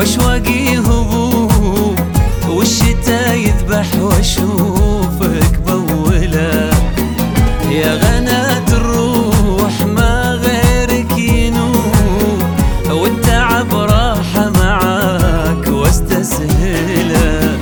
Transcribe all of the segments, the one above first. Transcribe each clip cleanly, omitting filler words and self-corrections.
واشواقي هبوب، والشتا يذبح واشوفك بوله. يا غناة الروح ما غيرك ينوب، والتعب راحة معاك واستسهله.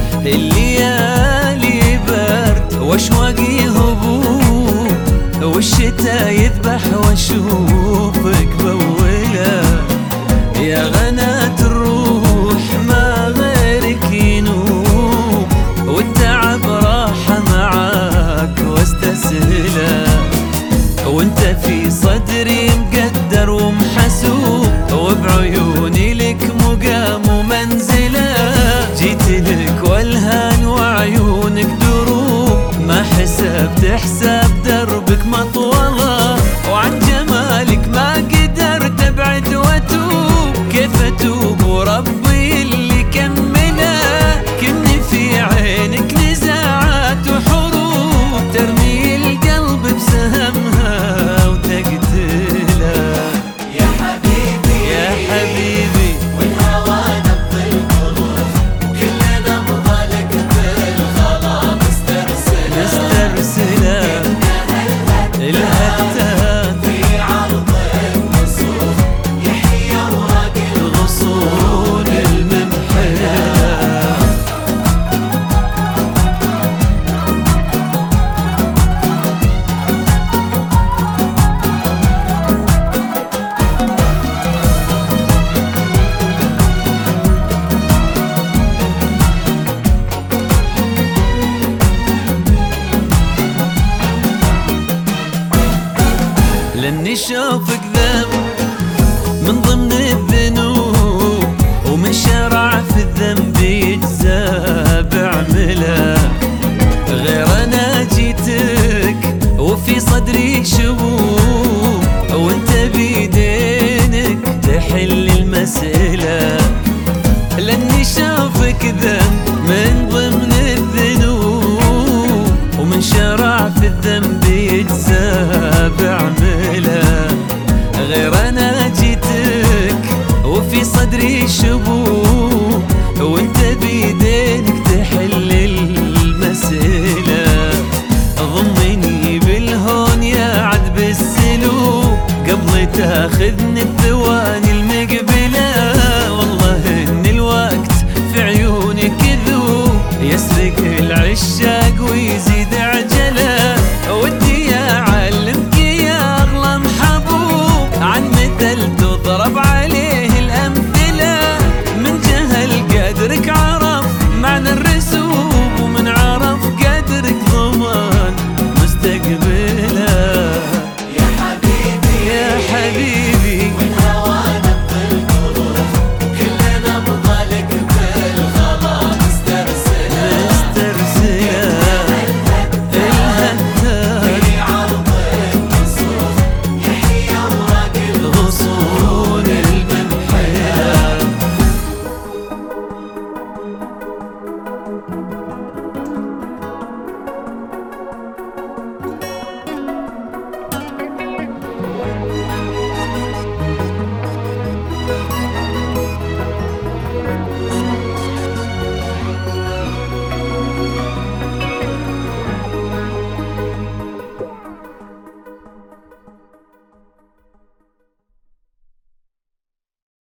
الليالي برد واشواقي هبوب، والشتا يذبح واشوفك بوله. يا غناة الروح ما غيرك ينوب، والتعب راحة معاك واستسهله. وانت في صدري مقدر ومحسوب، وبعيوني لك مقام ومنزله. جيت لك والهان وعيونك دروب، ما حسبت حساب دربك مطوله. وعن جمالك ما قدرت ابعد واتوب، كيف اتوب وربي اللي كمله. كني في عينك نزاعات وحروب، ترمي القلب بسهمها وتقتله. يا حبيبي يا حبيبي والهوى نبض القلوب، وكل نبضة لك بالغلا مسترسله. الهتان في عرض النصوص يحيى اوراق الغصون الممحله. لاني اشوفك ذنب من ضمن الذنوب، ومن شرع في الذنب